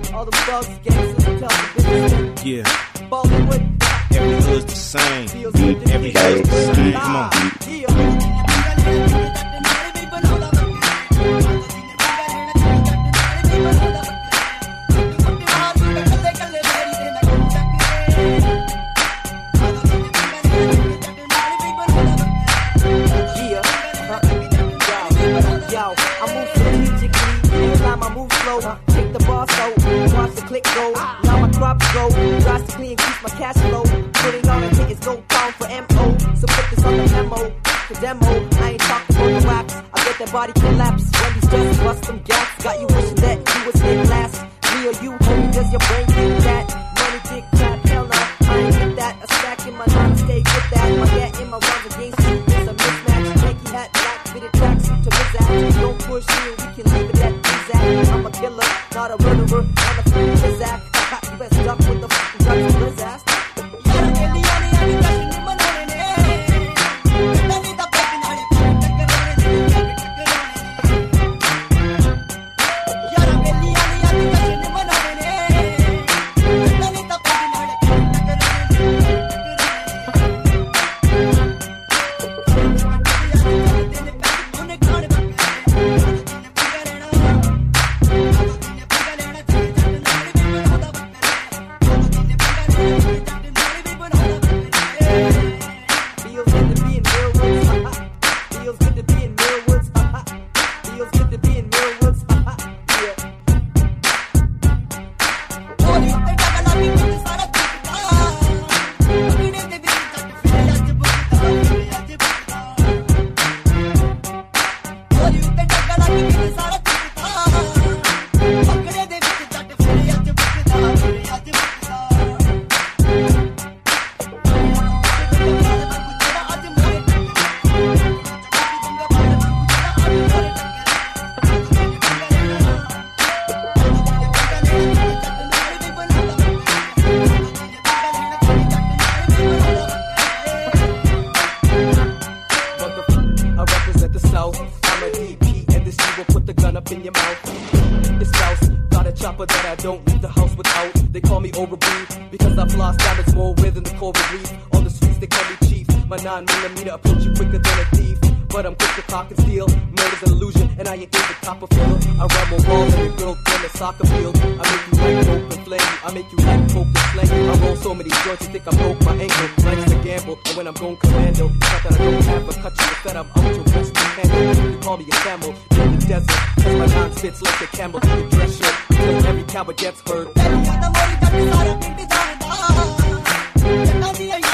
All the bugs, gangsters, tell the business. Yeah. Bollywood. Every hood's the same. Every hood's the same. Come on. Take the bar so, watch the click go. Now my crops go, drastically increase my cash flow. Putting on a hit is no time for MO. So put this on the memo, the demo. I ain't talking about the wax, I bet that body collapse. When these just bust some gaps, got you wishing that you was in last. Me or you, homie, does your brain think that? Money, dick, cat, hell no, I ain't get that. A stack in my nine, stay with that. My gat in my rhymes against you, it's a mismatch. Nike hat, black, fitted tracksuit to Rizak. Don't push me, we can leave it at Rizak. I'm a killer, not a murderer, I'm a freak Rizak. You best duck with the fucking drugs to his ass. Fits like a camel in your dress shirt till every cowboy gets hurt.